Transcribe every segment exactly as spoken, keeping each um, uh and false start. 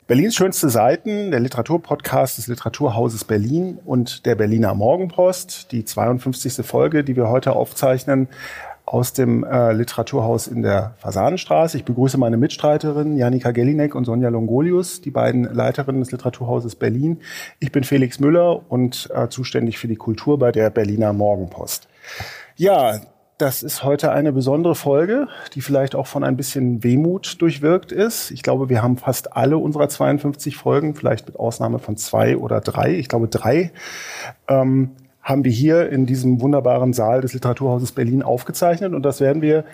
Berlins schönste Seiten, der Literaturpodcast des Literaturhauses Berlin und der Berliner Morgenpost, die zweiundfünfzigste Folge, die wir heute aufzeichnen, aus dem äh, Literaturhaus in der Fasanenstraße. Ich begrüße meine Mitstreiterinnen Janika Gellinek und Sonja Longolius, die beiden Leiterinnen des Literaturhauses Berlin. Ich bin Felix Müller und äh, zuständig für die Kultur bei der Berliner Morgenpost. Ja, das ist heute eine besondere Folge, die vielleicht auch von ein bisschen Wehmut durchwirkt ist. Ich glaube, wir haben fast alle unserer zweiundfünfzig Folgen, vielleicht mit Ausnahme von zwei oder drei, ich glaube drei, ähm, haben wir hier in diesem wunderbaren Saal des Literaturhauses Berlin aufgezeichnet. Und das werden wir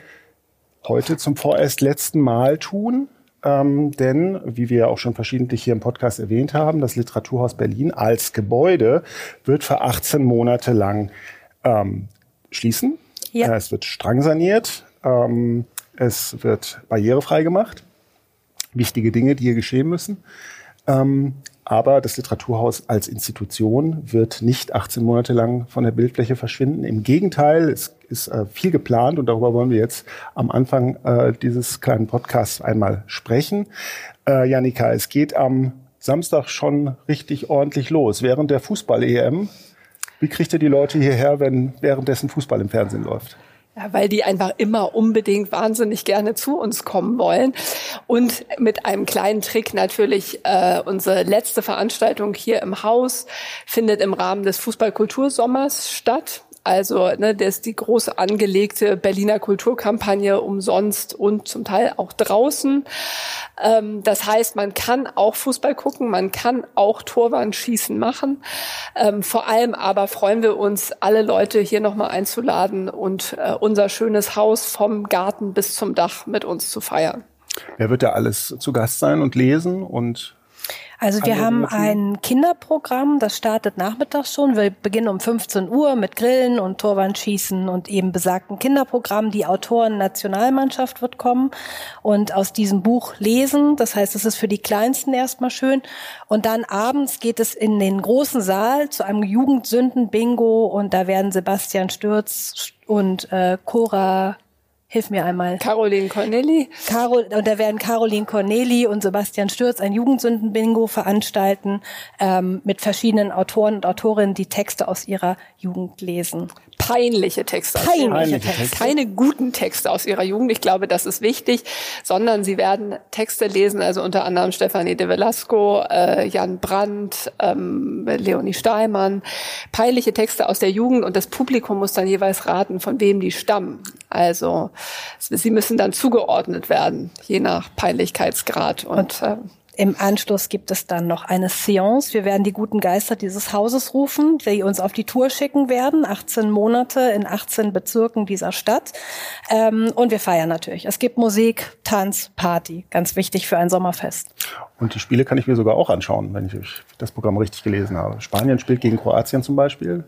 heute zum vorerst letzten Mal tun. Ähm, denn, wie wir ja auch schon verschiedentlich hier im Podcast erwähnt haben, das Literaturhaus Berlin als Gebäude wird für achtzehn Monate lang ähm, schließen. Ja. Es wird streng saniert, ähm, es wird barrierefrei gemacht. Wichtige Dinge, die hier geschehen müssen. Ähm, aber das Literaturhaus als Institution wird nicht achtzehn Monate lang von der Bildfläche verschwinden. Im Gegenteil, es ist äh, viel geplant und darüber wollen wir jetzt am Anfang äh, dieses kleinen Podcasts einmal sprechen. Äh, Janika, es geht am Samstag schon richtig ordentlich los, während der Fußball-E M. Wie kriegt ihr die Leute hierher, wenn währenddessen Fußball im Fernsehen läuft? Ja, weil die einfach immer unbedingt wahnsinnig gerne zu uns kommen wollen. Und mit einem kleinen Trick natürlich, äh, unsere letzte Veranstaltung hier im Haus findet im Rahmen des Fußball-Kultursommers statt. Also ne, das ist die große angelegte Berliner Kulturkampagne umsonst und zum Teil auch draußen. Ähm, das heißt, man kann auch Fußball gucken, man kann auch Torwandschießen machen. Ähm, vor allem aber freuen wir uns, alle Leute hier nochmal einzuladen und äh, unser schönes Haus vom Garten bis zum Dach mit uns zu feiern. Wer wird da alles zu Gast sein und lesen und Also wir haben ein Kinderprogramm, das startet nachmittags schon. Wir beginnen um fünfzehn Uhr mit Grillen und Torwandschießen und eben besagten Kinderprogramm. Die Autoren-Nationalmannschaft wird kommen und aus diesem Buch lesen. Das heißt, es ist für die Kleinsten erstmal schön. Und dann abends geht es in den großen Saal zu einem Jugendsünden-Bingo und da werden Sebastian Stürz und äh, Cora... Hilf mir einmal. Caroline Corneli. Carol, und da werden Caroline Corneli und Sebastian Stürz ein Jugendsünden-Bingo veranstalten, ähm, mit verschiedenen Autoren und Autorinnen, die Texte aus ihrer Jugend lesen. Peinliche Texte. Peinliche, Peinliche Texte. Keine guten Texte aus ihrer Jugend. Ich glaube, das ist wichtig, sondern sie werden Texte lesen, also unter anderem Stefanie de Velasco, äh, Jan Brandt, ähm, Leonie Stahlmann. Peinliche Texte aus der Jugend und das Publikum muss dann jeweils raten, von wem die stammen. Also sie müssen dann zugeordnet werden, je nach Peinlichkeitsgrad. Und, und äh, im Anschluss gibt es dann noch eine Seance. Wir werden die guten Geister dieses Hauses rufen, die uns auf die Tour schicken werden. achtzehn Monate in achtzehn Bezirken dieser Stadt. Ähm, und wir feiern natürlich. Es gibt Musik, Tanz, Party. Ganz wichtig für ein Sommerfest. Und die Spiele kann ich mir sogar auch anschauen, wenn ich das Programm richtig gelesen habe. Spanien spielt gegen Kroatien zum Beispiel.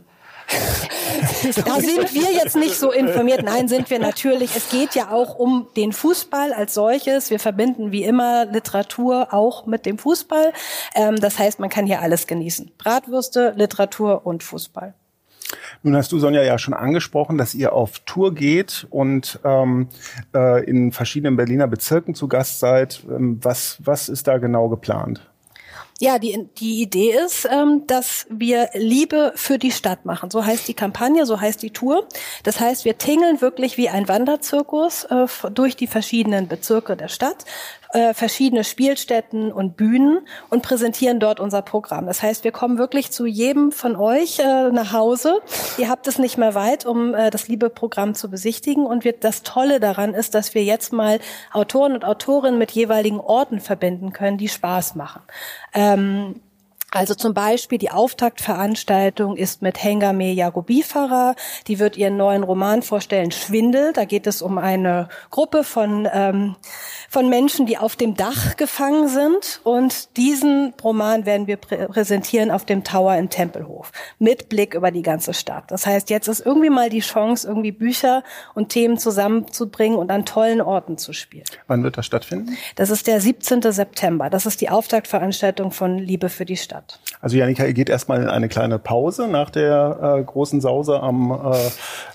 Da sind wir jetzt nicht so informiert. Nein, sind wir natürlich. Es geht ja auch um den Fußball als solches. Wir verbinden wie immer Literatur auch mit dem Fußball. Ähm, das heißt, man kann hier alles genießen. Bratwürste, Literatur und Fußball. Nun hast du, Sonja, ja schon angesprochen, dass ihr auf Tour geht und ähm, äh, in verschiedenen Berliner Bezirken zu Gast seid. Ähm, was, was ist da genau geplant? Ja, die, die Idee ist, ähm, dass wir Liebe für die Stadt machen. So heißt die Kampagne, so heißt die Tour. Das heißt, wir tingeln wirklich wie ein Wanderzirkus äh, durch die verschiedenen Bezirke der Stadt, äh, verschiedene Spielstätten und Bühnen und präsentieren dort unser Programm. Das heißt, wir kommen wirklich zu jedem von euch äh, nach Hause. Ihr habt es nicht mehr weit, um äh, das Liebe-Programm zu besichtigen. Und wir, das Tolle daran ist, dass wir jetzt mal Autoren und Autorinnen mit jeweiligen Orten verbinden können, die Spaß machen. Ähm, Also zum Beispiel die Auftaktveranstaltung ist mit Hengame Yagubifara. Die wird ihren neuen Roman vorstellen, Schwindel. Da geht es um eine Gruppe von ähm, von Menschen, die auf dem Dach gefangen sind. Und diesen Roman werden wir prä- präsentieren auf dem Tower in Tempelhof mit Blick über die ganze Stadt. Das heißt, jetzt ist irgendwie mal die Chance, irgendwie Bücher und Themen zusammenzubringen und an tollen Orten zu spielen. Wann wird das stattfinden? Das ist der siebzehnten September. Das ist die Auftaktveranstaltung von Liebe für die Stadt. Also Janika, ihr geht erstmal in eine kleine Pause nach der äh, großen Sause am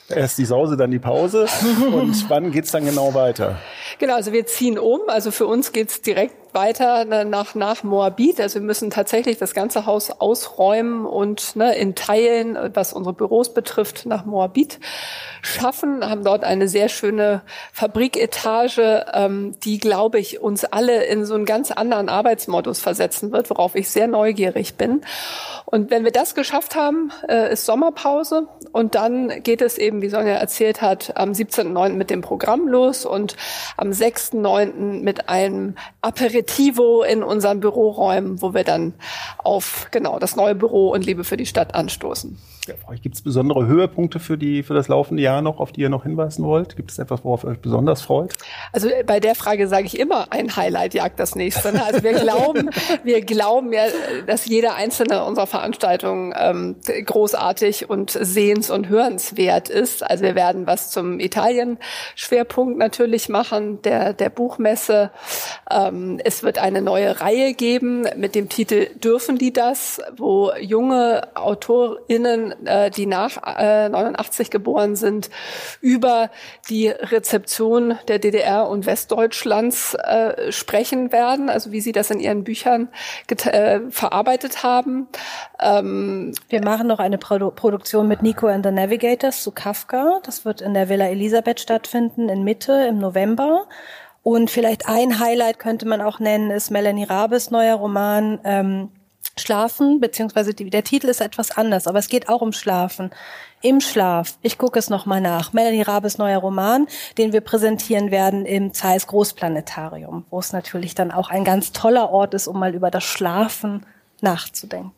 Erst die Sause, dann die Pause. Und wann geht's dann genau weiter? Genau, also wir ziehen um. Also für uns geht's direkt weiter nach, nach Moabit. Also wir müssen tatsächlich das ganze Haus ausräumen und ne, in Teilen, was unsere Büros betrifft, nach Moabit schaffen. Haben dort eine sehr schöne Fabriketage, ähm, die, glaube ich, uns alle in so einen ganz anderen Arbeitsmodus versetzen wird, worauf ich sehr neugierig bin. Und wenn wir das geschafft haben, äh, ist Sommerpause. Und dann geht es eben, wie Sonja erzählt hat, am siebzehnten neunten mit dem Programm los und am sechsten neunten mit einem Aperitivo in unseren Büroräumen, wo wir dann auf genau das neue Büro und Liebe für die Stadt anstoßen. Ja, gibt es besondere Höhepunkte für die für das laufende Jahr noch, auf die ihr noch hinweisen wollt? Gibt es etwas, worauf ihr euch besonders freut? Also bei der Frage sage ich immer, ein Highlight jagt das nächste. Also wir glauben, wir glauben ja, dass jede einzelne unserer Veranstaltungen ähm, großartig und sehens- und hörenswert ist. Also wir werden was zum Italien-Schwerpunkt natürlich machen, der der Buchmesse. Ähm, es wird eine neue Reihe geben mit dem Titel Dürfen die das?, wo junge AutorInnen, die nach neunundachtzig geboren sind, über die Rezeption der D D R und Westdeutschlands äh, sprechen werden, also wie sie das in ihren Büchern äh, verarbeitet haben. Ähm, Wir machen noch eine Produ- Produktion mit Nico and the Navigators zu Kafka. Das wird in der Villa Elisabeth stattfinden, in Mitte im November. Und vielleicht ein Highlight könnte man auch nennen, ist Melanie Rabes neuer Roman ähm, Schlafen, beziehungsweise die, der Titel ist etwas anders, aber es geht auch um Schlafen. Im Schlaf, ich gucke es nochmal nach, Melanie Rabes neuer Roman, den wir präsentieren werden im Zeiss Großplanetarium, wo es natürlich dann auch ein ganz toller Ort ist, um mal über das Schlafen nachzudenken.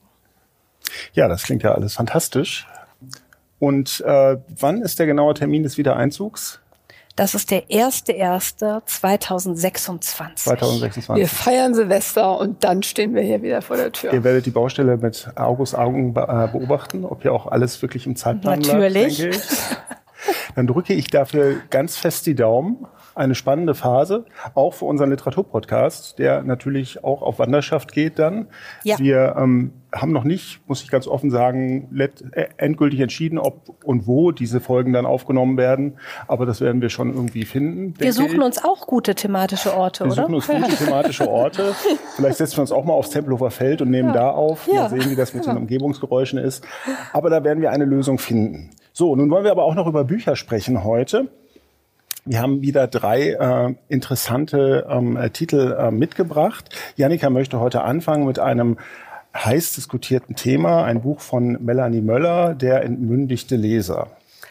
Ja, das klingt ja alles fantastisch. Und äh, wann ist der genaue Termin des Wiedereinzugs? Das ist der erste erste zweitausendsechsundzwanzig. zweitausendsechsundzwanzig. Wir feiern Silvester und dann stehen wir hier wieder vor der Tür. Ihr werdet die Baustelle mit August Augen beobachten, ob hier auch alles wirklich im Zeitplan Natürlich. bleibt, denke ich. Dann drücke ich dafür ganz fest die Daumen. Eine spannende Phase, auch für unseren Literaturpodcast, der natürlich auch auf Wanderschaft geht dann. Ja. Wir ähm, haben noch nicht, muss ich ganz offen sagen, let, äh, endgültig entschieden, ob und wo diese Folgen dann aufgenommen werden. Aber das werden wir schon irgendwie finden. Wir suchen ich. uns auch gute thematische Orte, wir oder? Wir suchen uns gute thematische Orte. Vielleicht setzen wir uns auch mal aufs Tempelhofer Feld und nehmen ja. da auf. Wir ja. sehen, wie das mit ja. den Umgebungsgeräuschen ist. Aber da werden wir eine Lösung finden. So, nun wollen wir aber auch noch über Bücher sprechen heute. Wir haben wieder drei äh, interessante ähm, äh, Titel äh, mitgebracht. Jannika möchte heute anfangen mit einem heiß diskutierten Thema, ein Buch von Melanie Möller, Der entmündigte Leser.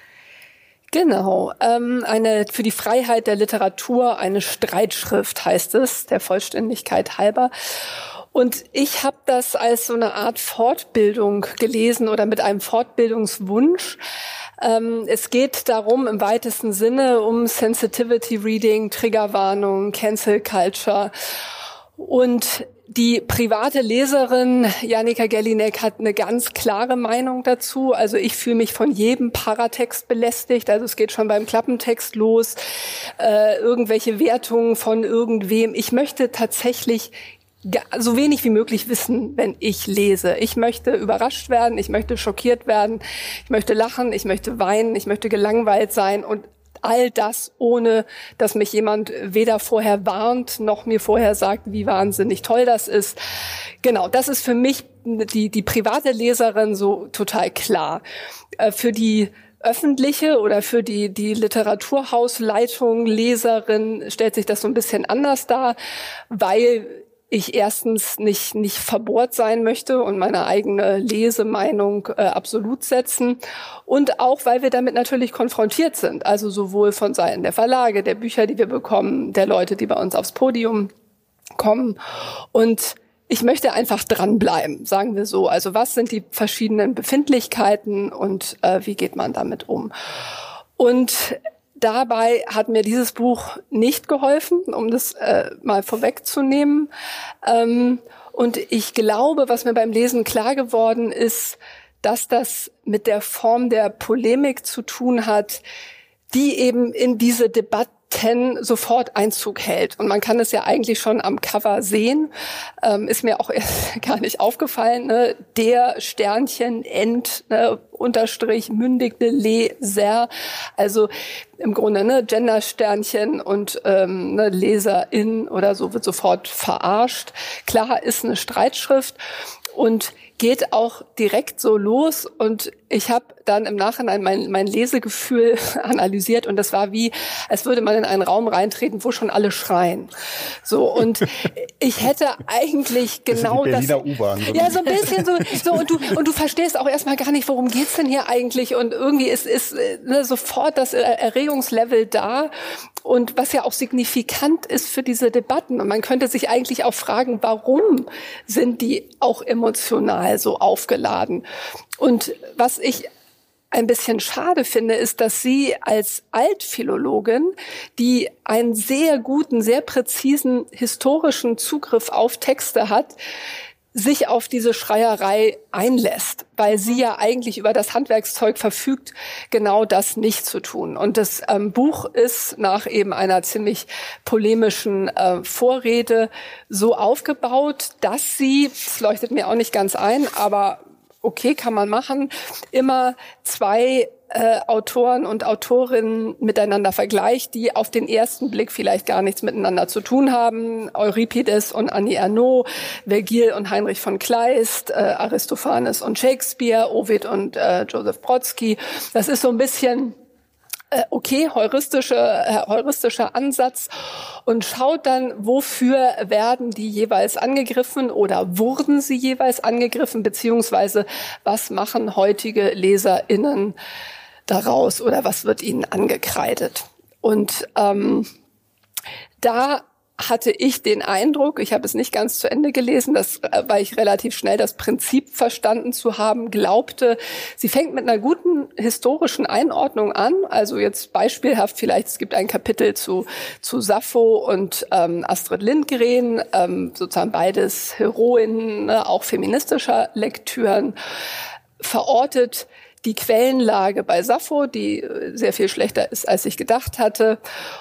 Genau, ähm, eine für die Freiheit der Literatur, eine Streitschrift heißt es, der Vollständigkeit halber. Und ich habe das als so eine Art Fortbildung gelesen oder mit einem Fortbildungswunsch. Ähm, es geht darum, im weitesten Sinne um Sensitivity Reading, Triggerwarnung, Cancel Culture. Und die private Leserin Jannika Gellinek hat eine ganz klare Meinung dazu. Also ich fühle mich von jedem Paratext belästigt. Also es geht schon beim Klappentext los, äh, irgendwelche Wertungen von irgendwem. Ich möchte tatsächlich so wenig wie möglich wissen, wenn ich lese. Ich möchte überrascht werden, ich möchte schockiert werden, ich möchte lachen, ich möchte weinen, ich möchte gelangweilt sein und all das, ohne dass mich jemand weder vorher warnt, noch mir vorher sagt, wie wahnsinnig toll das ist. Genau, das ist für mich die, die private Leserin so total klar. Äh, für die öffentliche oder für die, die Literaturhausleitung, Leserin stellt sich das so ein bisschen anders dar, weil ich erstens nicht nicht verbohrt sein möchte und meine eigene Lesemeinung äh, absolut setzen und auch, weil wir damit natürlich konfrontiert sind, also sowohl von Seiten der Verlage, der Bücher, die wir bekommen, der Leute, die bei uns aufs Podium kommen und ich möchte einfach dranbleiben, sagen wir so. Also was sind die verschiedenen Befindlichkeiten und äh, wie geht man damit um? Und dabei hat mir dieses Buch nicht geholfen, um das äh, mal vorwegzunehmen. Ähm, und ich glaube, was mir beim Lesen klar geworden ist, dass das mit der Form der Polemik zu tun hat, die eben in diese Debatte Ten sofort Einzug hält. Und man kann es ja eigentlich schon am Cover sehen. Ähm, ist mir auch erst gar nicht aufgefallen. Ne? Der Sternchen, End, ne? Unterstrich, mündigte Leser. Also im Grunde ne Gender-Sternchen und ähm, ne, Leserin oder so wird sofort verarscht. Klar, ist eine Streitschrift und geht auch direkt so los. Und ich habe dann im Nachhinein mein, mein Lesegefühl analysiert und das war wie, als würde man in einen Raum reintreten, wo schon alle schreien. So, und ich hätte eigentlich genau das... Berliner U-Bahn. Ja, so ein bisschen so, so und du und du verstehst auch erstmal gar nicht, worum geht's denn hier eigentlich? Und irgendwie ist, ist ne, sofort das Erregungslevel da. Und was ja auch signifikant ist für diese Debatten. Und man könnte sich eigentlich auch fragen, warum sind die auch emotional so aufgeladen? Und was ich ein bisschen schade finde, ist, dass sie als Altphilologin, die einen sehr guten, sehr präzisen historischen Zugriff auf Texte hat, sich auf diese Schreierei einlässt, weil sie ja eigentlich über das Handwerkszeug verfügt, genau das nicht zu tun. Und das ähm, Buch ist nach eben einer ziemlich polemischen äh, Vorrede so aufgebaut, dass sie, das leuchtet mir auch nicht ganz ein, aber okay, kann man machen, immer zwei äh, Autoren und Autorinnen miteinander vergleicht, die auf den ersten Blick vielleicht gar nichts miteinander zu tun haben. Euripides und Annie Ernaux, Vergil und Heinrich von Kleist, äh, Aristophanes und Shakespeare, Ovid und äh, Joseph Brodsky. Das ist so ein bisschen okay, heuristische, äh, heuristischer Ansatz und schaut dann, wofür werden die jeweils angegriffen oder wurden sie jeweils angegriffen, beziehungsweise was machen heutige LeserInnen daraus oder was wird ihnen angekreidet. Und ähm, da hatte ich den Eindruck, ich habe es nicht ganz zu Ende gelesen, dass, weil ich relativ schnell das Prinzip verstanden zu haben glaubte, sie fängt mit einer guten historischen Einordnung an. Also jetzt beispielhaft vielleicht, es gibt ein Kapitel zu zu Sappho und ähm, Astrid Lindgren, ähm, sozusagen beides Heroinnen, ne, auch feministischer Lektüren, verortet die Quellenlage bei Sappho, die sehr viel schlechter ist, als ich gedacht hatte,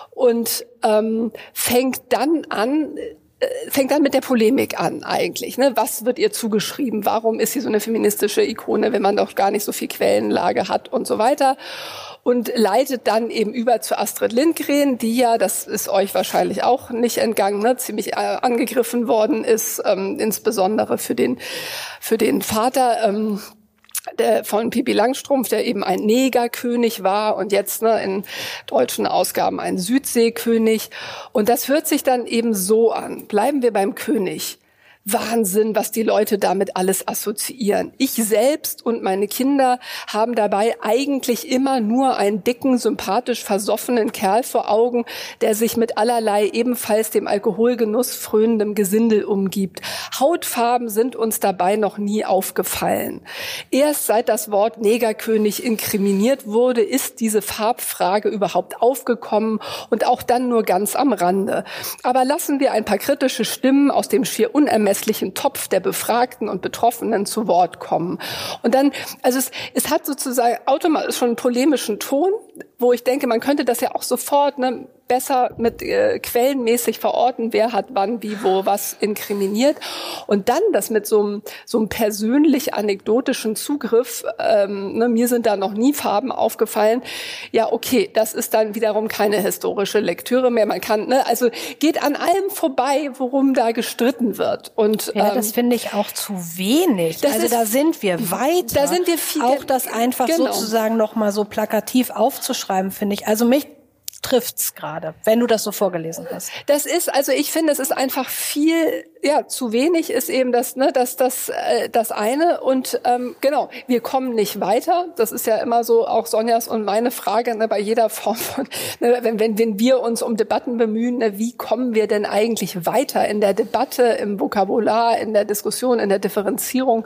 und ähm, fängt dann an, äh, fängt dann mit der Polemik an eigentlich. Ne? Was wird ihr zugeschrieben? Warum ist sie so eine feministische Ikone, wenn man doch gar nicht so viel Quellenlage hat und so weiter? Und leitet dann eben über zu Astrid Lindgren, die ja, das ist euch wahrscheinlich auch nicht entgangen, ne, ziemlich äh, angegriffen worden ist, ähm, insbesondere für den für den Vater. Ähm, Der von Pippi Langstrumpf, der eben ein Negerkönig war und jetzt ne, in deutschen Ausgaben ein Südseekönig. Und das hört sich dann eben so an. Bleiben wir beim König. Wahnsinn, was die Leute damit alles assoziieren. Ich selbst und meine Kinder haben dabei eigentlich immer nur einen dicken, sympathisch versoffenen Kerl vor Augen, der sich mit allerlei ebenfalls dem Alkoholgenuss frönendem Gesindel umgibt. Hautfarben sind uns dabei noch nie aufgefallen. Erst seit das Wort Negerkönig inkriminiert wurde, ist diese Farbfrage überhaupt aufgekommen und auch dann nur ganz am Rande. Aber lassen wir ein paar kritische Stimmen aus dem schier unermesslichen Topf der Befragten und Betroffenen zu Wort kommen. Und dann, also es, es hat sozusagen automatisch schon einen polemischen Ton, wo ich denke, man könnte das ja auch sofort ne, besser mit äh, quellenmäßig verorten, wer hat wann, wie, wo, was inkriminiert. Und dann das mit so einem so einem persönlich anekdotischen Zugriff, ähm, ne, mir sind da noch nie Farben aufgefallen. Ja, okay, das ist dann wiederum keine historische Lektüre mehr. Man kann, ne, also geht an allem vorbei, worum da gestritten wird. Und ja, ähm, das finde ich auch zu wenig. Das also ist, da sind wir weiter. Da sind wir viel. Auch das einfach genau. sozusagen noch mal so plakativ aufzuschreiben, finde ich. Also mich trifft's gerade, wenn du das so vorgelesen hast. Das ist, also ich finde, es ist einfach viel, ja, zu wenig ist eben das, ne, das, das, äh, das eine und ähm, genau, wir kommen nicht weiter. Das ist ja immer so auch Sonjas und meine Frage, ne, bei jeder Form von, ne, wenn, wenn, wenn wir uns um Debatten bemühen, ne, wie kommen wir denn eigentlich weiter in der Debatte, im Vokabular, in der Diskussion, in der Differenzierung?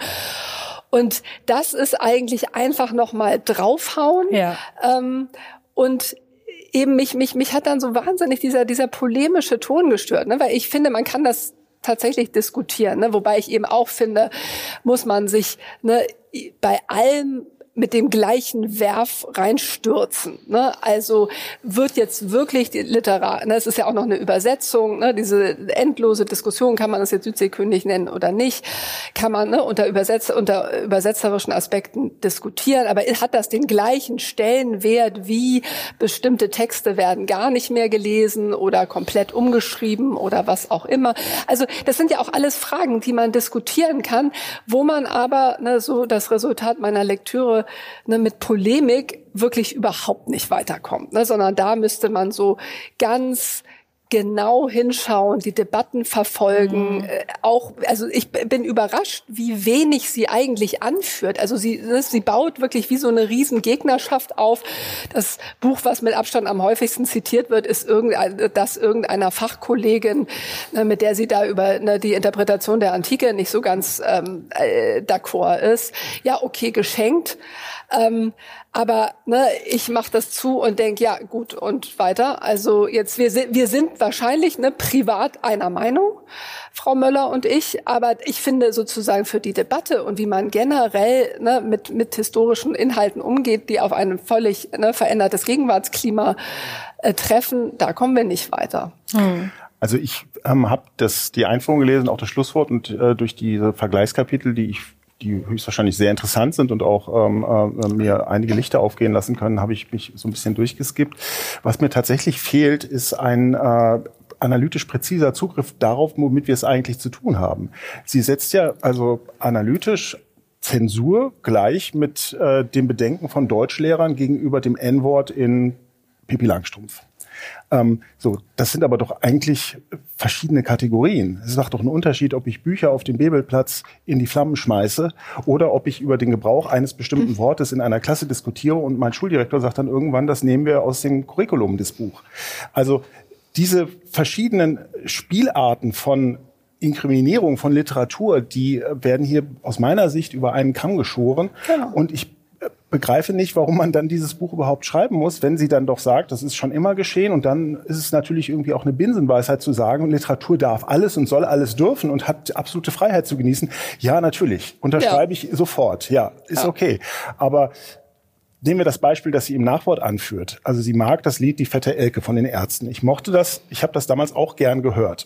Und das ist eigentlich einfach nochmal draufhauen. Ja. Ähm, und eben mich, mich, mich hat dann so wahnsinnig dieser, dieser polemische Ton gestört, ne? Weil ich finde, man kann das tatsächlich diskutieren, ne? Wobei ich eben auch finde, muss man sich, ne, bei allem mit dem gleichen Werf reinstürzen. Ne? Also wird jetzt wirklich die Literar, ne, es ist ja auch noch eine Übersetzung, ne, diese endlose Diskussion, kann man das jetzt Südseekönig nennen oder nicht, kann man ne, unter, Übersetz, unter übersetzerischen Aspekten diskutieren, aber hat das den gleichen Stellenwert wie bestimmte Texte werden gar nicht mehr gelesen oder komplett umgeschrieben oder was auch immer. Also das sind ja auch alles Fragen, die man diskutieren kann, wo man aber, ne, so das Resultat meiner Lektüre, ne, mit Polemik wirklich überhaupt nicht weiterkommt, ne, sondern da müsste man so ganz genau hinschauen, die Debatten verfolgen, mhm. äh, auch, also ich bin überrascht, wie wenig sie eigentlich anführt. Also sie, sie baut wirklich wie so eine riesen Gegnerschaft auf. Das Buch, was mit Abstand am häufigsten zitiert wird, ist irgendein, das irgendeiner Fachkollegin, ne, mit der sie da über ne, die Interpretation der Antike nicht so ganz ähm, äh, d'accord ist. Ja, okay, geschenkt. Ähm, aber ne, ich mache das zu und denke, ja gut, und weiter. Also jetzt, wir sind, wir sind wahrscheinlich ne, privat einer Meinung, Frau Möller und ich, aber ich finde sozusagen für die Debatte und wie man generell ne, mit, mit historischen Inhalten umgeht, die auf ein völlig ne, verändertes Gegenwartsklima äh, treffen, da kommen wir nicht weiter. Hm. Also ich ähm, habe das die Einführung gelesen, auch das Schlusswort und äh, durch diese Vergleichskapitel, die ich die höchstwahrscheinlich sehr interessant sind und auch ähm, äh, mir einige Lichter aufgehen lassen können, habe ich mich so ein bisschen durchgeskippt. Was mir tatsächlich fehlt, ist ein äh, analytisch präziser Zugriff darauf, womit wir es eigentlich zu tun haben. Sie setzt ja also analytisch Zensur gleich mit äh, dem Bedenken von Deutschlehrern gegenüber dem En-Wort in Pippi Langstrumpf. Ähm, so, das sind aber doch eigentlich verschiedene Kategorien. Es macht doch einen Unterschied, ob ich Bücher auf dem Bebelplatz in die Flammen schmeiße oder ob ich über den Gebrauch eines bestimmten Wortes in einer Klasse diskutiere und mein Schuldirektor sagt dann irgendwann, das nehmen wir aus dem Curriculum des Buch. Also diese verschiedenen Spielarten von Inkriminierung von Literatur, die werden hier aus meiner Sicht über einen Kamm geschoren. Genau. Und ich begreife nicht, warum man dann dieses Buch überhaupt schreiben muss, wenn sie dann doch sagt, das ist schon immer geschehen. Und dann ist es natürlich irgendwie auch eine Binsenweisheit zu sagen, Literatur darf alles und soll alles dürfen und hat absolute Freiheit zu genießen. Ja, natürlich. Unterschreibe ja. ich sofort. Ja, ist ja. okay. Aber nehmen wir das Beispiel, das sie im Nachwort anführt. Also sie mag das Lied Die fette Elke von den Ärzten. Ich mochte das, ich habe das damals auch gern gehört.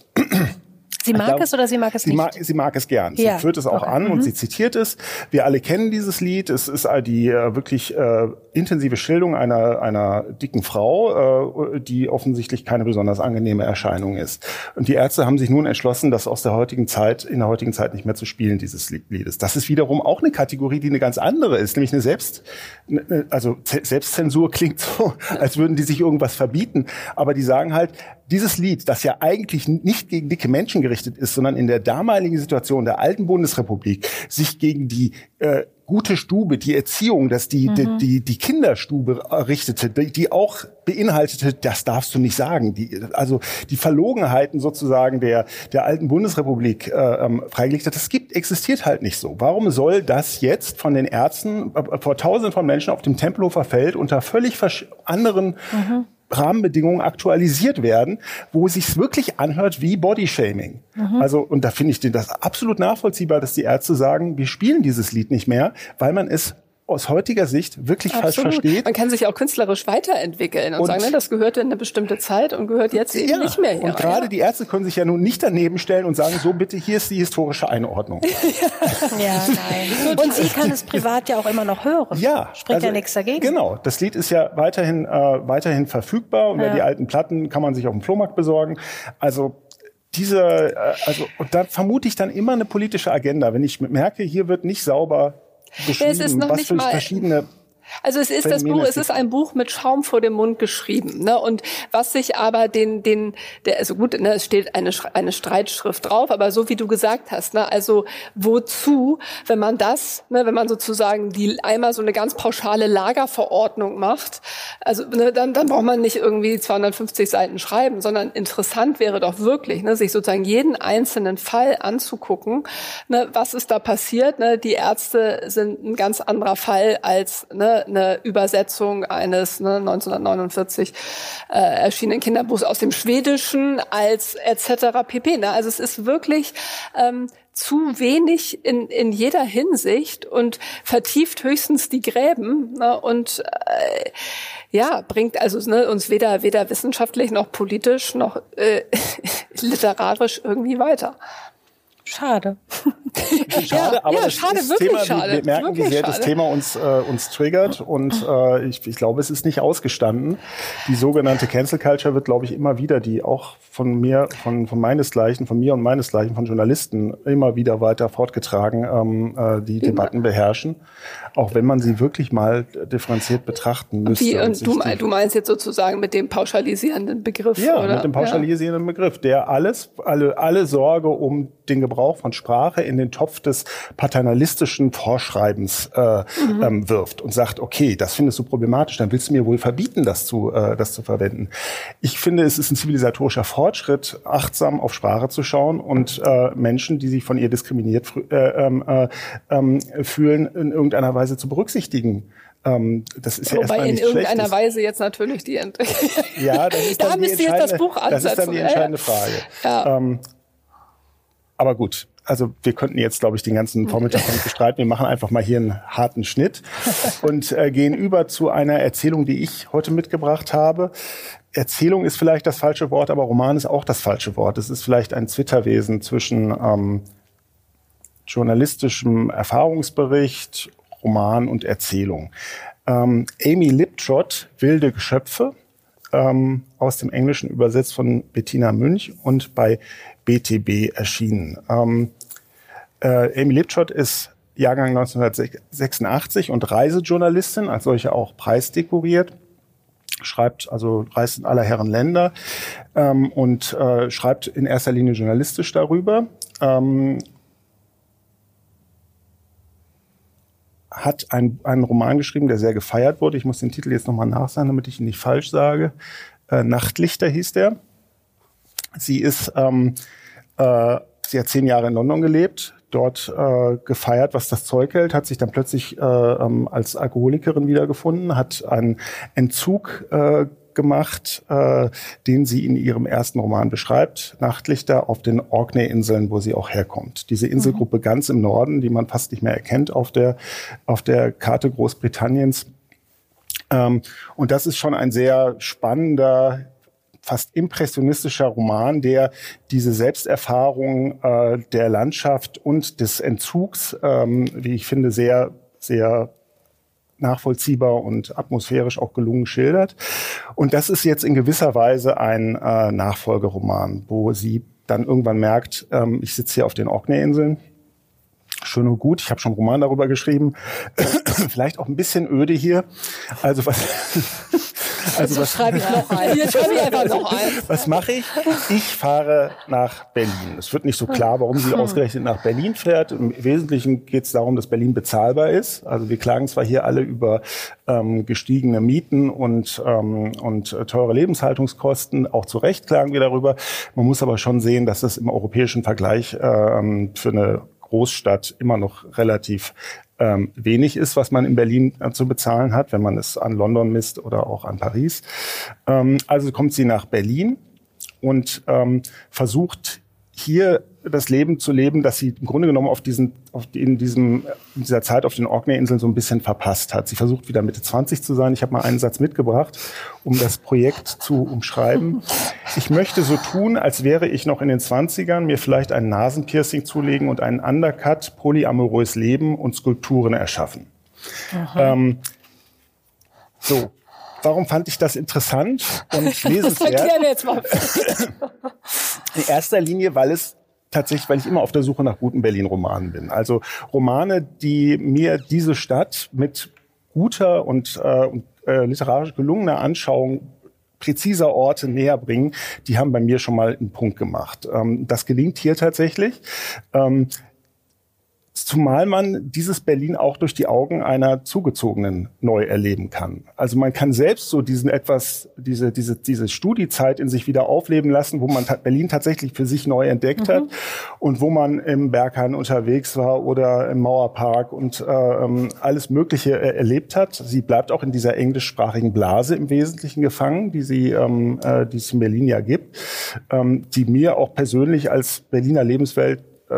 Sie mag glaub, es oder sie mag es sie nicht? Mag, sie mag es gern. Ja. Sie führt es auch okay. an mhm. und sie zitiert es. Wir alle kennen dieses Lied. Es ist die äh, wirklich äh, intensive Schilderung einer einer dicken Frau, äh, die offensichtlich keine besonders angenehme Erscheinung ist. Und die Ärzte haben sich nun entschlossen, das aus der heutigen Zeit, in der heutigen Zeit nicht mehr zu spielen, dieses Liedes. Das ist wiederum auch eine Kategorie, die eine ganz andere ist, nämlich eine Selbst, also Selbstzensur klingt so, als würden die sich irgendwas verbieten. Aber die sagen halt, dieses Lied, das ja eigentlich nicht gegen dicke Menschen gerichtet ist, sondern in der damaligen Situation der alten Bundesrepublik sich gegen die äh, gute Stube, die Erziehung, dass die, mhm. die, die, die Kinderstube richtete, die, die auch beinhaltete, das darfst du nicht sagen. Die, also die Verlogenheiten sozusagen der, der alten Bundesrepublik äh, freigelegt hat, das gibt, existiert halt nicht so. Warum soll das jetzt von den Ärzten äh, vor Tausenden von Menschen auf dem Tempelhofer Feld unter völlig anderen mhm. Rahmenbedingungen aktualisiert werden, wo es sich wirklich anhört wie Bodyshaming. Mhm. Also, und da finde ich das absolut nachvollziehbar, dass die Ärzte sagen, wir spielen dieses Lied nicht mehr, weil man es aus heutiger Sicht wirklich Absolut. falsch versteht. Man kann sich auch künstlerisch weiterentwickeln und, und sagen, ne, das gehörte in eine bestimmte Zeit und gehört jetzt eben ja, nicht mehr hier. Und gerade ja. die Ärzte können sich ja nun nicht daneben stellen und sagen, so bitte, hier ist die historische Einordnung. ja, nein. Und sie kann es privat ja auch immer noch hören. Ja. Spricht also, ja nichts dagegen. Genau. Das Lied ist ja weiterhin, äh, weiterhin verfügbar und ja. die alten Platten kann man sich auf dem Flohmarkt besorgen. Also, diese, äh, also, und da vermute ich dann immer eine politische Agenda. Wenn ich merke, hier wird nicht sauber beschrieben, es ist noch was nicht für mal verschiedene Also es ist das Buch, es ist ein Buch mit Schaum vor dem Mund geschrieben, ne? Und was sich aber den, den, der, also gut, ne, es steht eine eine Streitschrift drauf, aber so wie du gesagt hast, ne, also wozu, wenn man das, ne, wenn man sozusagen die einmal so eine ganz pauschale Lagerverordnung macht, also ne, dann dann braucht man nicht irgendwie zweihundertfünfzig Seiten schreiben, sondern interessant wäre doch wirklich, ne, sich sozusagen jeden einzelnen Fall anzugucken, ne, was ist da passiert, ne? Die Ärzte sind ein ganz anderer Fall als ne eine Übersetzung eines ne, neunzehnhundertneunundvierzig äh, erschienenen Kinderbuchs aus dem Schwedischen als et cetera pp. Ne? Also es ist wirklich ähm, zu wenig in, in jeder Hinsicht und vertieft höchstens die Gräben, ne, und äh, ja, bringt also ne, uns weder, weder wissenschaftlich noch politisch noch äh, literarisch irgendwie weiter. Schade. Schade, ja, aber ja, das schade, ist wirklich Thema, schade. wir merken, wirklich wie sehr schade. das Thema uns, äh, uns triggert und äh, ich, ich glaube, es ist nicht ausgestanden. Die sogenannte Cancel Culture wird, glaube ich, immer wieder, die auch von mir, von, von meinesgleichen, von mir und meinesgleichen, von Journalisten immer wieder weiter fortgetragen, ähm, äh, die immer. Debatten beherrschen, auch wenn man sie wirklich mal differenziert betrachten müsste. Wie, und, und du, die, du meinst jetzt sozusagen mit dem pauschalisierenden Begriff, ja, oder? mit dem pauschalisierenden ja. Begriff, der alles, alle, alle Sorge um den Gebrauch von Sprache in den Topf des paternalistischen Vorschreibens äh, mhm. ähm, wirft und sagt, okay, das findest du problematisch, dann willst du mir wohl verbieten, das zu, äh, das zu verwenden. Ich finde, es ist ein zivilisatorischer Fortschritt, achtsam auf Sprache zu schauen und äh, Menschen, die sich von ihr diskriminiert äh, äh, äh, fühlen, in irgendeiner Weise zu berücksichtigen. Ähm, das ist ja Wobei erstmal in nichts irgendeiner Schlechtes. Weise jetzt natürlich die Ent ja, das ist dann da die müsst ihr jetzt das Buch ansetzen. Das ist dann die entscheidende Frage. Ja. Ähm, aber gut, also wir könnten jetzt, glaube ich, den ganzen Vormittag damit bestreiten. Wir machen einfach mal hier einen harten Schnitt und äh, gehen über zu einer Erzählung, die ich heute mitgebracht habe. Erzählung ist vielleicht das falsche Wort, aber Roman ist auch das falsche Wort. Es ist vielleicht ein Zwitterwesen zwischen ähm, journalistischem Erfahrungsbericht, Roman und Erzählung. Ähm, Amy Liptrot, Wilde Geschöpfe, ähm, aus dem Englischen übersetzt von Bettina Münch und bei B T B erschienen. Ähm, äh, Amy Liptrot ist Jahrgang neunzehnhundertsechsundachtzig und Reisejournalistin, als solche auch preisdekoriert. Schreibt, also reist in aller Herren Länder ähm, und äh, schreibt in erster Linie journalistisch darüber. Ähm, hat ein, einen Roman geschrieben, der sehr gefeiert wurde. Ich muss den Titel jetzt nochmal nachsagen, damit ich ihn nicht falsch sage. Äh, Nachtlichter hieß der. Sie ist, ähm, äh, sie hat zehn Jahre in London gelebt, dort äh, gefeiert, was das Zeug hält, hat sich dann plötzlich äh, ähm, als Alkoholikerin wiedergefunden, hat einen Entzug äh, gemacht, äh, den sie in ihrem ersten Roman beschreibt, Nachtlichter auf den Orkney-Inseln, wo sie auch herkommt. Diese Inselgruppe mhm. ganz im Norden, die man fast nicht mehr erkennt auf der, auf der Karte Großbritanniens. Ähm, und das ist schon ein sehr spannender, fast impressionistischer Roman, der diese Selbsterfahrung äh, der Landschaft und des Entzugs, ähm, wie ich finde, sehr, sehr nachvollziehbar und atmosphärisch auch gelungen schildert. Und das ist jetzt in gewisser Weise ein äh, Nachfolgeroman, wo sie dann irgendwann merkt, ähm, ich sitze hier auf den Orkney-Inseln. Schön und gut, ich habe schon einen Roman darüber geschrieben. Vielleicht auch ein bisschen öde hier. Also was... Also was schreibe ich noch ein? Hier schreibe ich einfach noch ein. Was mache ich? Ich fahre nach Berlin. Es wird nicht so klar, warum sie ausgerechnet nach Berlin fährt. Im Wesentlichen geht es darum, dass Berlin bezahlbar ist. Also wir klagen zwar hier alle über ähm, gestiegene Mieten und, ähm, und teure Lebenshaltungskosten. Auch zu Recht klagen wir darüber. Man muss aber schon sehen, dass das im europäischen Vergleich ähm, für eine Großstadt immer noch relativ ähm, wenig ist, was man in Berlin äh, zu bezahlen hat, wenn man es an London misst oder auch an Paris. Ähm, also kommt sie nach Berlin und ähm, versucht hier das Leben zu leben, das sie im Grunde genommen auf diesen, auf die, in diesem, in dieser Zeit auf den Orkney-Inseln so ein bisschen verpasst hat. Sie versucht wieder Mitte zwanzig zu sein. Ich habe mal einen Satz mitgebracht, um das Projekt zu umschreiben. Ich möchte so tun, als wäre ich noch in den Zwanzigern, mir vielleicht ein Nasenpiercing zulegen und einen Undercut, polyamorös leben und Skulpturen erschaffen. Ähm, so. Warum fand ich das interessant und lesenswert? Das erklären wir jetzt mal. In erster Linie, weil es tatsächlich, weil ich immer auf der Suche nach guten Berlin-Romanen bin. Also Romane, die mir diese Stadt mit guter und äh, äh, literarisch gelungener Anschauung präziser Orte näher bringen, die haben bei mir schon mal einen Punkt gemacht. Ähm, das gelingt hier tatsächlich. Ähm, Zumal man dieses Berlin auch durch die Augen einer Zugezogenen neu erleben kann. Also man kann selbst so diesen etwas, diese, diese, diese Studiezeit in sich wieder aufleben lassen, wo man ta- Berlin tatsächlich für sich neu entdeckt mhm. hat und wo man im Berghain unterwegs war oder im Mauerpark und äh, alles Mögliche äh, erlebt hat. Sie bleibt auch in dieser englischsprachigen Blase im Wesentlichen gefangen, die sie, ähm, äh, die es in Berlin ja gibt, ähm, die mir auch persönlich als Berliner Lebenswelt äh,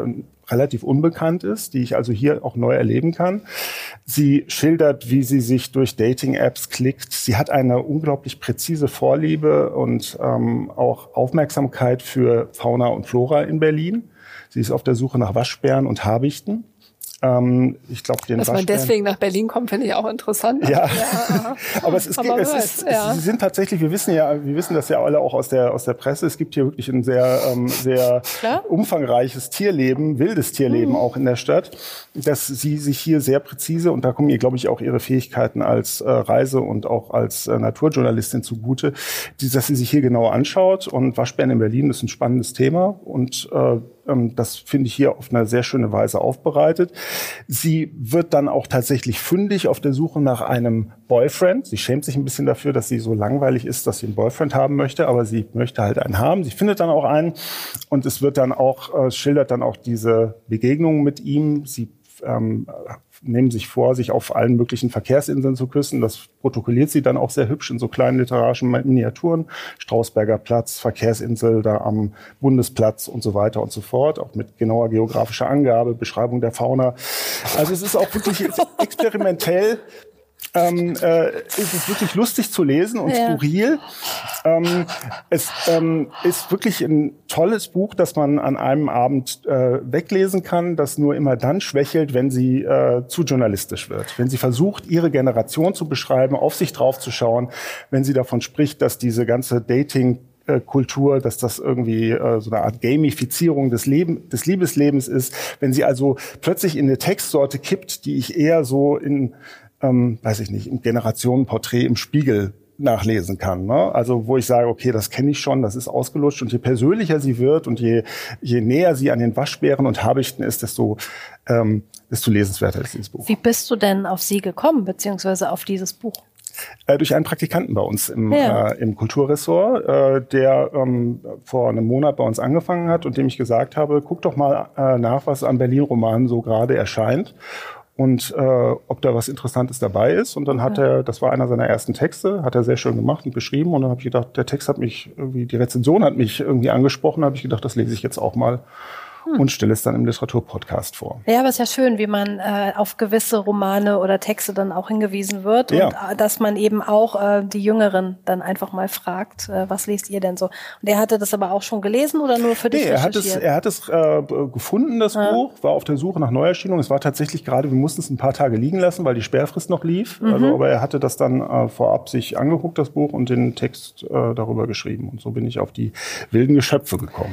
relativ unbekannt ist, die ich also hier auch neu erleben kann. Sie schildert, wie sie sich durch Dating-Apps klickt. Sie hat eine unglaublich präzise Vorliebe und ähm, auch Aufmerksamkeit für Fauna und Flora in Berlin. Sie ist auf der Suche nach Waschbären und Habichten. Ähm, ich glaube, den Dass man Waschbären deswegen nach Berlin kommt, finde ich auch interessant. Ja, ja. aber es ist, aber es ist, ja. Sie sind tatsächlich, wir wissen ja, wir wissen das ja alle auch aus der aus der Presse. Es gibt hier wirklich ein sehr ähm, sehr Klar. umfangreiches Tierleben, wildes Tierleben mhm. auch in der Stadt, dass sie sich hier sehr präzise, und da kommen ihr, glaube ich, auch ihre Fähigkeiten als äh, Reise- und auch als äh, Naturjournalistin zugute, die, dass sie sich hier genauer anschaut. Und Waschbären in Berlin ist ein spannendes Thema und äh, das finde ich hier auf eine sehr schöne Weise aufbereitet. Sie wird dann auch tatsächlich fündig auf der Suche nach einem Boyfriend. Sie schämt sich ein bisschen dafür, dass sie so langweilig ist, dass sie einen Boyfriend haben möchte, aber sie möchte halt einen haben. Sie findet dann auch einen und es wird dann auch, äh, schildert dann auch diese Begegnung mit ihm. Sie ähm, nehmen sich vor, sich auf allen möglichen Verkehrsinseln zu küssen. Das protokolliert sie dann auch sehr hübsch in so kleinen literarischen Miniaturen. Strausberger Platz, Verkehrsinsel da am Bundesplatz und so weiter und so fort. Auch mit genauer geografischer Angabe, Beschreibung der Fauna. Also es ist auch wirklich experimentell. Ähm, äh, es ist wirklich lustig zu lesen und ja. skurril. Ähm, es ähm, ist wirklich ein tolles Buch, das man an einem Abend äh, weglesen kann, das nur immer dann schwächelt, wenn sie äh, zu journalistisch wird. Wenn sie versucht, ihre Generation zu beschreiben, auf sich draufzuschauen, wenn sie davon spricht, dass diese ganze Dating Kultur, dass das irgendwie äh, so eine Art Gamifizierung des Leben, des Liebeslebens ist. Wenn sie also plötzlich in eine Textsorte kippt, die ich eher so in, ähm, weiß ich nicht, im Generationenporträt im Spiegel nachlesen kann. Ne? Also wo ich sage, okay, das kenne ich schon, das ist ausgelutscht. Und je persönlicher sie wird und je, je näher sie an den Waschbären und Habichten ist, desto, ähm, desto lesenswerter ist dieses Buch. Wie bist du denn auf sie gekommen, beziehungsweise auf dieses Buch? Äh, durch einen Praktikanten bei uns im, ja. äh, im Kulturressort, äh, der ähm, vor einem Monat bei uns angefangen hat und dem ich gesagt habe, guck doch mal äh, nach, was an Berlin-Romanen so gerade erscheint und äh, ob da was Interessantes dabei ist. Und dann hat ja. er, das war einer seiner ersten Texte, hat er sehr schön gemacht und beschrieben. Und dann habe ich gedacht, der Text hat mich irgendwie, die Rezension hat mich irgendwie angesprochen. Da habe ich gedacht, das lese ich jetzt auch mal. Hm. Und stelle es dann im Literaturpodcast vor. Ja, aber es ist ja schön, wie man äh, auf gewisse Romane oder Texte dann auch hingewiesen wird ja. und äh, dass man eben auch äh, die Jüngeren dann einfach mal fragt, äh, was lest ihr denn so? Und er hatte das aber auch schon gelesen oder nur für dich nee, er hat es, er hat es äh, gefunden, das ja. Buch, war auf der Suche nach Neuerscheinungen. Es war tatsächlich gerade, wir mussten es ein paar Tage liegen lassen, weil die Sperrfrist noch lief. Mhm. Also, aber er hatte das dann äh, vorab sich angeguckt, das Buch, und den Text äh, darüber geschrieben. Und so bin ich auf die wilden Geschöpfe gekommen.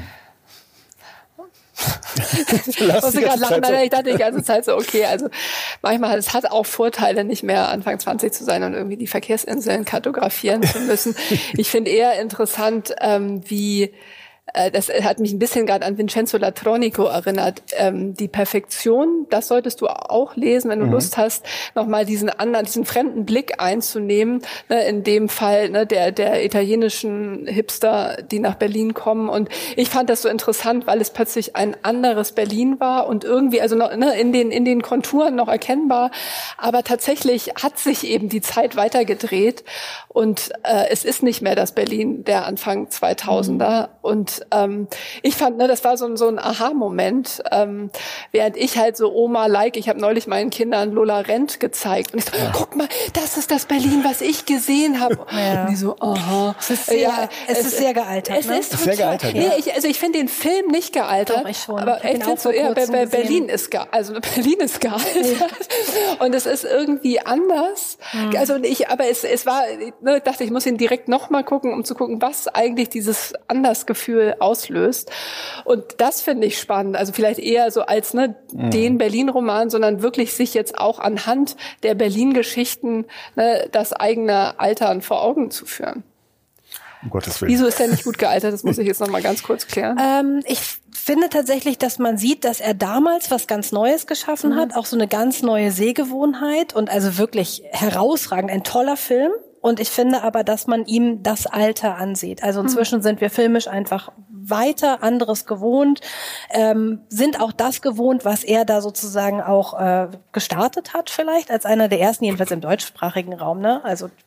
Ich musste gerade lachen, so. Ich dachte die ganze Zeit so, okay, also manchmal, es hat auch Vorteile, nicht mehr Anfang zwanzig zu sein und irgendwie die Verkehrsinseln kartografieren zu müssen. Ich finde eher interessant, ähm, wie das hat mich ein bisschen gerade an Vincenzo Latronico erinnert. Ähm, die Perfektion, das solltest du auch lesen, wenn du mhm. Lust hast, nochmal diesen anderen, diesen fremden Blick einzunehmen. Ne, in dem Fall ne, der der italienischen Hipster, die nach Berlin kommen. Und ich fand das so interessant, weil es plötzlich ein anderes Berlin war und irgendwie, also noch, ne, in den in den Konturen noch erkennbar. Aber tatsächlich hat sich eben die Zeit weitergedreht und äh, es ist nicht mehr das Berlin der Anfang zweitausender. Mhm. Und Ähm, ich fand, ne, das war so ein, so ein Aha-Moment, ähm, während ich halt so Oma-like, ich habe neulich meinen Kindern Lola Rent gezeigt und ich so, ja. guck mal, das ist das Berlin, was ich gesehen habe. Ja. Und die so, aha. Es ist sehr, ja, es, es ist sehr gealtert. Es ne? ist sehr gealtert. Nee, ich, also ich finde den Film nicht gealtert, Doch, ich schon. aber ich, ich finde so, ja, bei, bei Berlin ist ge- also Berlin ist gealtert ja. und es ist irgendwie anders. Hm. Also ich, aber es, es war, ne, ich dachte, ich muss ihn direkt noch mal gucken, um zu gucken, was eigentlich dieses Andersgefühl auslöst. Und das finde ich spannend. Also vielleicht eher so als ne, mhm. den Berlin-Roman, sondern wirklich sich jetzt auch anhand der Berlin-Geschichten ne, das eigene Altern vor Augen zu führen. Um Gottes Willen. Wieso ist er nicht gut gealtert? Das muss ich jetzt noch mal ganz kurz klären. Ähm, ich finde tatsächlich, dass man sieht, dass er damals was ganz Neues geschaffen mhm. hat, auch so eine ganz neue Sehgewohnheit und also wirklich herausragend, ein toller Film. Und ich finde aber, dass man ihm das Alter ansieht. Also inzwischen sind wir filmisch einfach weiter, anderes gewohnt, ähm, sind auch das gewohnt, was er da sozusagen auch äh, gestartet hat vielleicht, als einer der ersten, jedenfalls im deutschsprachigen Raum. Ne? Also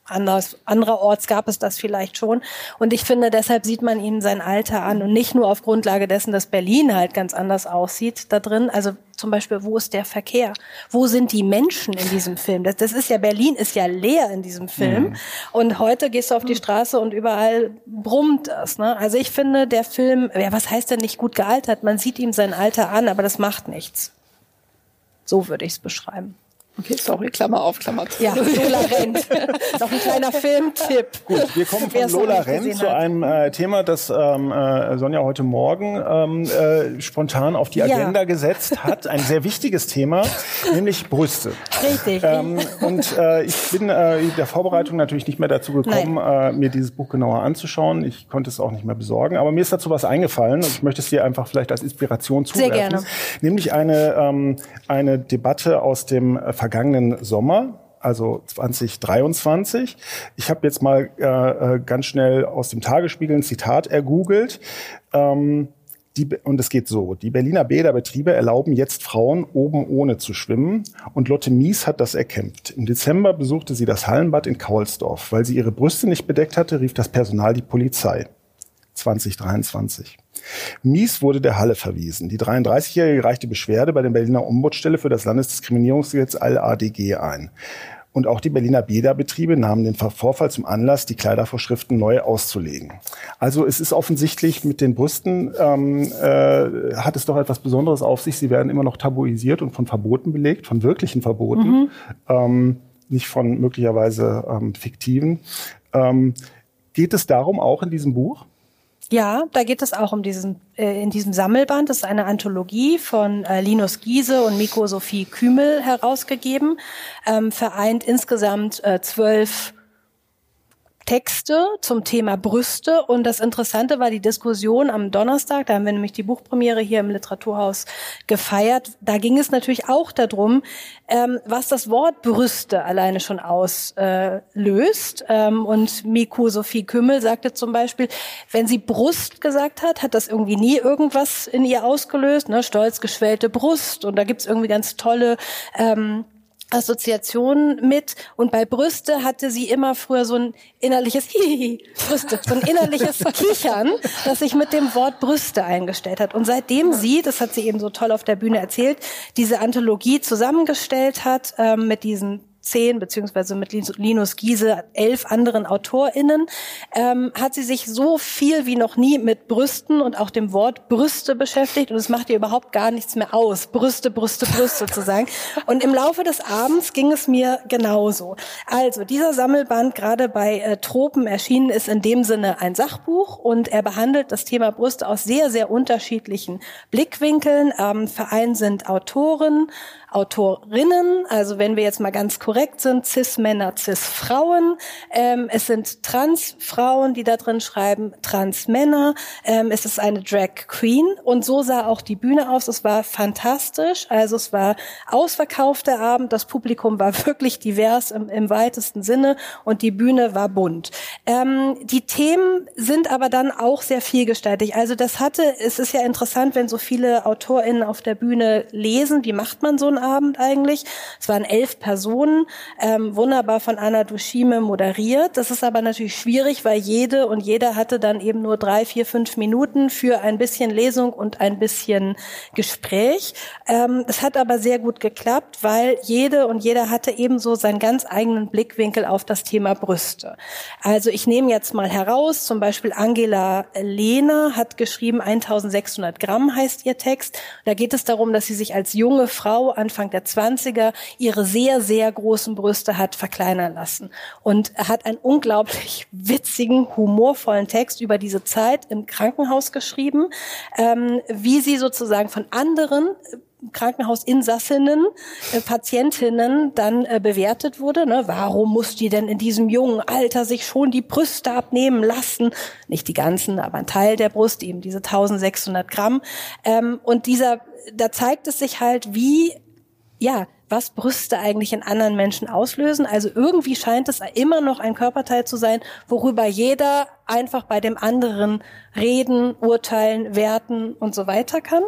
Anders, andererorts gab es das vielleicht schon. Und ich finde, deshalb sieht man ihm sein Alter an und nicht nur auf Grundlage dessen, dass Berlin halt ganz anders aussieht da drin. Also zum Beispiel, wo ist der Verkehr? Wo sind die Menschen in diesem Film? Das, das ist ja, Berlin ist ja leer in diesem Film. Mhm. Und heute gehst du auf die Straße und überall brummt es, ne? Also ich finde, der Film, ja, was heißt denn nicht gut gealtert? Man sieht ihm sein Alter an, aber das macht nichts. So würde ich es beschreiben. Okay, sorry, Klammer auf, Klammer zu. Ja, Lola rennt. Noch ein kleiner Filmtipp. Gut, wir kommen von Lola rennt zu einem äh, Thema, das ähm, äh, Sonja heute Morgen ähm, äh, spontan auf die Agenda ja. gesetzt hat. Ein sehr wichtiges Thema, nämlich Brüste. Richtig. Ähm, und äh, ich bin äh, in der Vorbereitung natürlich nicht mehr dazu gekommen, äh, mir dieses Buch genauer anzuschauen. Ich konnte es auch nicht mehr besorgen. Aber mir ist dazu was eingefallen und ich möchte es dir einfach vielleicht als Inspiration zuwerfen. Sehr gerne. Nämlich eine, ähm, eine Debatte aus dem äh, vergangenen Sommer, also zwanzig dreiundzwanzig. Ich habe jetzt mal äh, ganz schnell aus dem Tagesspiegel ein Zitat ergoogelt. Ähm, die, und es geht so: Die Berliner Bäderbetriebe erlauben jetzt Frauen, oben ohne zu schwimmen. Und Lotte Mies hat das erkämpft. Im Dezember besuchte sie das Hallenbad in Kaulsdorf. Weil sie ihre Brüste nicht bedeckt hatte, rief das Personal die Polizei. zwanzig dreiundzwanzig. Mies wurde der Halle verwiesen. Die dreiunddreißigjährige reichte Beschwerde bei der Berliner Ombudsstelle für das Landesdiskriminierungsgesetz L A D G ein. Und auch die Berliner Bäderbetriebe nahmen den Vorfall zum Anlass, die Kleidervorschriften neu auszulegen. Also es ist offensichtlich, mit den Brüsten ähm, äh, hat es doch etwas Besonderes auf sich. Sie werden immer noch tabuisiert und von Verboten belegt, von wirklichen Verboten, mhm. ähm, nicht von möglicherweise ähm, fiktiven. Ähm, geht es darum auch in diesem Buch? Ja, da geht es auch um diesen, äh, in diesem Sammelband. Das ist eine Anthologie von äh, Linus Giese und Miko Sophie Kümel herausgegeben. Ähm, vereint insgesamt äh, zwölf Texte zum Thema Brüste. Und das Interessante war die Diskussion am Donnerstag, da haben wir nämlich die Buchpremiere hier im Literaturhaus gefeiert. Da ging es natürlich auch darum, ähm, was das Wort Brüste alleine schon auslöst. Äh, ähm, und Miko Sophie Kümmel sagte zum Beispiel, wenn sie Brust gesagt hat, hat das irgendwie nie irgendwas in ihr ausgelöst, ne? Stolz geschwellte Brust. Und da gibt's irgendwie ganz tolle ähm, Assoziation mit. Und bei Brüste hatte sie immer früher so ein innerliches Hihihi, Brüste, so ein innerliches Kichern, das sich mit dem Wort Brüste eingestellt hat. Und seitdem sie, das hat sie eben so toll auf der Bühne erzählt, diese Anthologie zusammengestellt hat ähm, mit diesen zehn, beziehungsweise mit Linus Giese, elf anderen AutorInnen, ähm, hat sie sich so viel wie noch nie mit Brüsten und auch dem Wort Brüste beschäftigt und es macht ihr überhaupt gar nichts mehr aus. Brüste, Brüste, Brüste zu sagen. Und im Laufe des Abends ging es mir genauso. Also, dieser Sammelband, gerade bei äh, Tropen erschienen, ist in dem Sinne ein Sachbuch und er behandelt das Thema Brüste aus sehr, sehr unterschiedlichen Blickwinkeln. Ähm, Verein sind Autoren, Autorinnen, also wenn wir jetzt mal ganz korrekt sind, Cis-Männer, Cis-Frauen. Ähm, es sind Trans-Frauen, die da drin schreiben, Trans-Männer. Ähm, es ist eine Drag-Queen und so sah auch die Bühne aus. Es war fantastisch, also es war ausverkauft der Abend. Das Publikum war wirklich divers im, im weitesten Sinne und die Bühne war bunt. Ähm, die Themen sind aber dann auch sehr vielgestaltig. Also das hatte, es ist ja interessant, wenn so viele AutorInnen auf der Bühne lesen. Wie macht man so einen Abend eigentlich? Es waren elf Personen, ähm, wunderbar von Anna Dushime moderiert. Das ist aber natürlich schwierig, weil jede und jeder hatte dann eben nur drei, vier, fünf Minuten für ein bisschen Lesung und ein bisschen Gespräch. Ähm, es hat aber sehr gut geklappt, weil jede und jeder hatte ebenso seinen ganz eigenen Blickwinkel auf das Thema Brüste. Also ich nehme jetzt mal heraus, zum Beispiel Angela Lehner hat geschrieben, eintausendsechshundert Gramm heißt ihr Text. Da geht es darum, dass sie sich als junge Frau Anfang der zwanziger ihre sehr, sehr großen Brüste hat verkleinern lassen. Und er hat einen unglaublich witzigen, humorvollen Text über diese Zeit im Krankenhaus geschrieben, ähm, wie sie sozusagen von anderen Krankenhausinsassinnen, äh, Patientinnen dann äh, bewertet wurde. Ne? Warum muss die denn in diesem jungen Alter sich schon die Brüste abnehmen lassen? Nicht die ganzen, aber ein Teil der Brust, eben diese eintausendsechshundert Gramm. Ähm, und dieser, da zeigt es sich halt, wie, ja, was Brüste eigentlich in anderen Menschen auslösen. Also irgendwie scheint es immer noch ein Körperteil zu sein, worüber jeder einfach bei dem anderen reden, urteilen, werten und so weiter kann.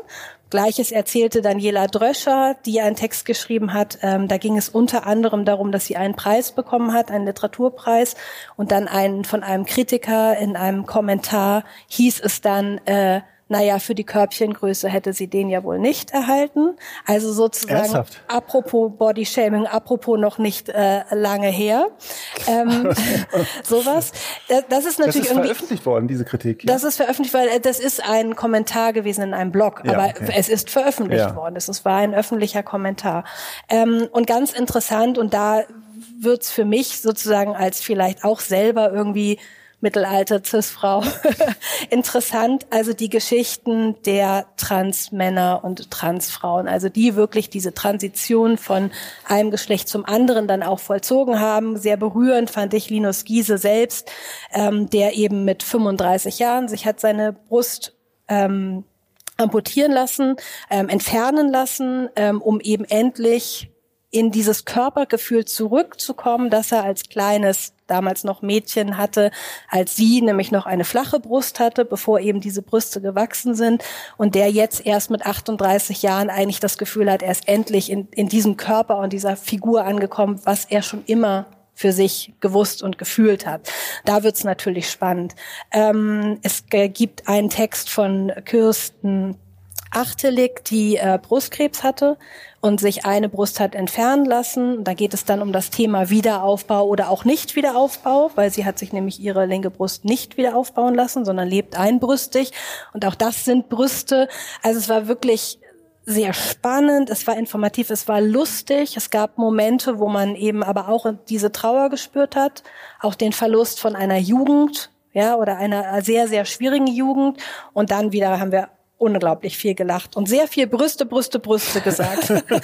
Gleiches erzählte Daniela Dröscher, die einen Text geschrieben hat. Ähm, da ging es unter anderem darum, dass sie einen Preis bekommen hat, einen Literaturpreis. Und dann einen von einem Kritiker in einem Kommentar hieß es dann, äh, naja, für die Körbchengröße hätte sie den ja wohl nicht erhalten. Also sozusagen, Ernsthaft? Apropos Bodyshaming, apropos noch nicht äh, lange her. Ähm, sowas. Das, das ist natürlich das ist irgendwie veröffentlicht worden, diese Kritik. Ja? Das ist veröffentlicht, weil das ist ein Kommentar gewesen in einem Blog, ja, aber okay. es ist veröffentlicht ja. worden. Es war ein öffentlicher Kommentar. Ähm, und ganz interessant, und da wird's für mich sozusagen als vielleicht auch selber irgendwie mittelalte Cis-Frau interessant, also die Geschichten der Transmänner und Transfrauen, also die wirklich diese Transition von einem Geschlecht zum anderen dann auch vollzogen haben. Sehr berührend fand ich Linus Giese selbst, ähm, der eben mit fünfunddreißig Jahren sich hat seine Brust ähm, amputieren lassen, ähm, entfernen lassen, ähm, um eben endlich in dieses Körpergefühl zurückzukommen, das er als kleines, damals noch Mädchen hatte, als sie nämlich noch eine flache Brust hatte, bevor eben diese Brüste gewachsen sind, und der jetzt erst mit achtunddreißig Jahren eigentlich das Gefühl hat, er ist endlich in, in diesem Körper und dieser Figur angekommen, was er schon immer für sich gewusst und gefühlt hat. Da wird's natürlich spannend. Ähm, es gibt einen Text von Kirsten Achtelig, die äh, Brustkrebs hatte und sich eine Brust hat entfernen lassen. Da geht es dann um das Thema Wiederaufbau oder auch nicht Wiederaufbau, weil sie hat sich nämlich ihre linke Brust nicht wieder aufbauen lassen, sondern lebt einbrüstig. Und auch das sind Brüste. Also es war wirklich sehr spannend, es war informativ, es war lustig. Es gab Momente, wo man eben aber auch diese Trauer gespürt hat, auch den Verlust von einer Jugend, ja, oder einer sehr, sehr schwierigen Jugend. Und dann wieder haben wir unglaublich viel gelacht und sehr viel Brüste, Brüste, Brüste gesagt.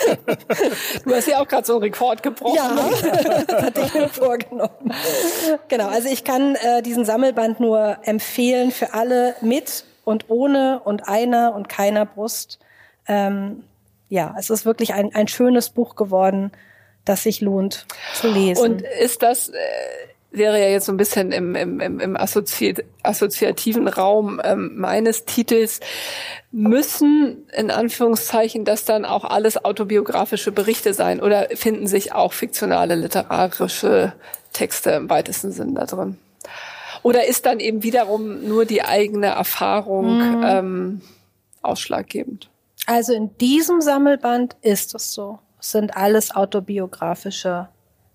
Du hast ja auch gerade so einen Rekord gebrochen. Ja, das hatte ich mir vorgenommen. Genau, also ich kann äh, diesen Sammelband nur empfehlen für alle mit und ohne und einer und keiner Brust. Ähm, ja, es ist wirklich ein, ein schönes Buch geworden, das sich lohnt zu lesen. Und ist das... Äh wäre ja jetzt so ein bisschen im, im, im assozi assoziativen Raum ähm, meines Titels, müssen in Anführungszeichen das dann auch alles autobiografische Berichte sein oder finden sich auch fiktionale literarische Texte im weitesten Sinn da drin? Oder ist dann eben wiederum nur die eigene Erfahrung mhm. ähm, ausschlaggebend? Also in diesem Sammelband ist es so. Es sind alles autobiografische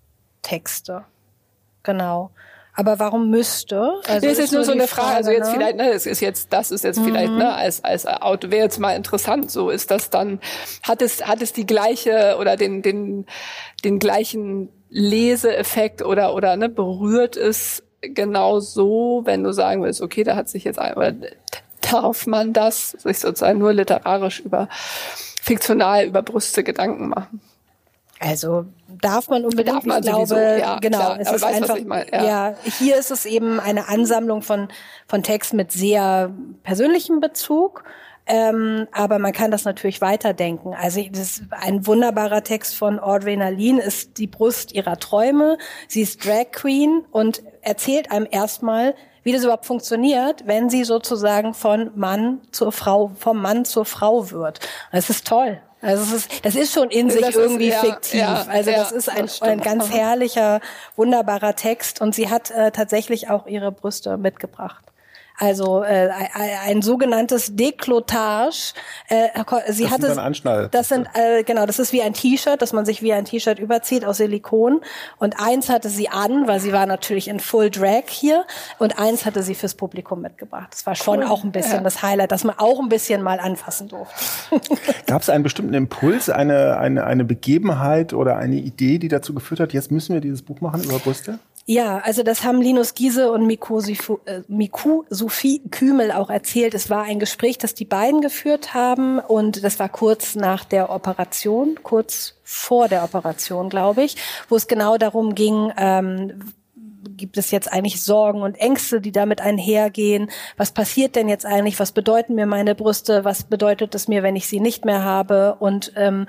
Texte. Genau. Aber warum müsste? Also das ist jetzt nur so eine Frage, Frage, also jetzt ne? vielleicht, ne, das ist jetzt, das ist jetzt mhm. vielleicht, ne, als, als Auto, wäre jetzt mal interessant, so ist das dann, hat es, hat es die gleiche oder den, den, den gleichen Leseeffekt oder, oder, ne, berührt es genau so, wenn du sagen willst, okay, da hat sich jetzt ein, oder darf man das, sich sozusagen nur literarisch über, fiktional über Brüste Gedanken machen? Also darf man unbedingt, darf man ich glaube, sowieso, ja, genau, klar, es ist weiß, einfach, ich mein, ja. ja, hier ist es eben eine Ansammlung von von Text mit sehr persönlichem Bezug, ähm, aber man kann das natürlich weiterdenken. Also das ist ein wunderbarer Text von Audrey Nalin, ist die Brust ihrer Träume. Sie ist Drag Queen und erzählt einem erstmal, wie das überhaupt funktioniert, wenn sie sozusagen von Mann zur Frau, vom Mann zur Frau wird. Das ist toll. Also es ist, das ist schon in sich das irgendwie ist, ja, fiktiv. Ja, also ja, das ist ein, das ein ganz herrlicher, wunderbarer Text. Und sie hat äh, tatsächlich auch ihre Brüste mitgebracht. Also äh, ein, ein sogenanntes Décolletage. Äh, sie das hat sind es. Dann Anschnall. Das sind äh, genau. Das ist wie ein T-Shirt, dass man sich wie ein T-Shirt überzieht aus Silikon. Und eins hatte sie an, weil sie war natürlich in Full Drag hier. Und eins hatte sie fürs Publikum mitgebracht. Das war schon cool. Auch ein bisschen ja. das Highlight, dass man auch ein bisschen mal anfassen durfte. Gab es einen bestimmten Impuls, eine eine eine Begebenheit oder eine Idee, die dazu geführt hat, jetzt müssen wir dieses Buch machen über Brüste? Ja, also das haben Linus Giese und Miku, äh, Miku Sophie Kümel auch erzählt. Es war ein Gespräch, das die beiden geführt haben und das war kurz nach der Operation, kurz vor der Operation, glaube ich, wo es genau darum ging, ähm, gibt es jetzt eigentlich Sorgen und Ängste, die damit einhergehen? Was passiert denn jetzt eigentlich? Was bedeuten mir meine Brüste? Was bedeutet es mir, wenn ich sie nicht mehr habe? Und ähm,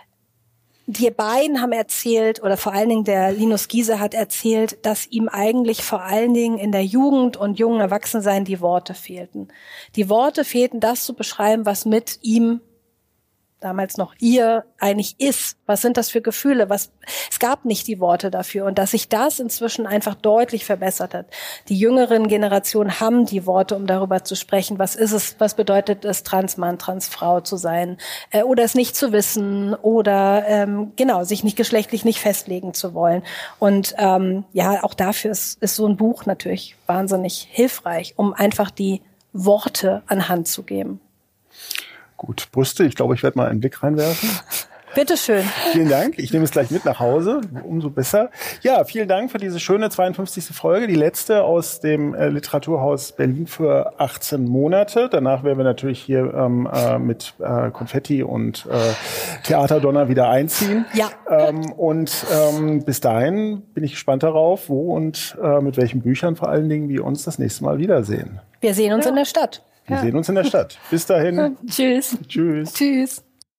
die beiden haben erzählt, oder vor allen Dingen der Linus Giese hat erzählt, dass ihm eigentlich vor allen Dingen in der Jugend und jungen Erwachsensein die Worte fehlten. Die Worte fehlten, das zu beschreiben, was mit ihm damals noch ihr eigentlich ist. Was sind das für Gefühle? Was, es gab nicht die Worte dafür. Und dass sich das inzwischen einfach deutlich verbessert hat. Die jüngeren Generationen haben die Worte, um darüber zu sprechen. Was ist es, was bedeutet es, Transmann, Transfrau zu sein? Äh, oder es nicht zu wissen oder, ähm, genau, sich nicht geschlechtlich nicht festlegen zu wollen. Und, ähm, ja, auch dafür ist, ist so ein Buch natürlich wahnsinnig hilfreich, um einfach die Worte an Hand zu geben. Gut, Brüste, ich glaube, ich werde mal einen Blick reinwerfen. Bitteschön. Vielen Dank. Ich nehme es gleich mit nach Hause. Umso besser. Ja, vielen Dank für diese schöne zweiundfünfzigste Folge. Die letzte aus dem äh, Literaturhaus Berlin für achtzehn Monate. Danach werden wir natürlich hier ähm, äh, mit äh, Konfetti und äh, Theaterdonner wieder einziehen. Ja. Ähm, und ähm, bis dahin bin ich gespannt darauf, wo und äh, mit welchen Büchern vor allen Dingen wir uns das nächste Mal wiedersehen. Wir sehen uns ja. in der Stadt. Wir ja. sehen uns in der Stadt. Bis dahin. Tschüss. Tschüss. Tschüss.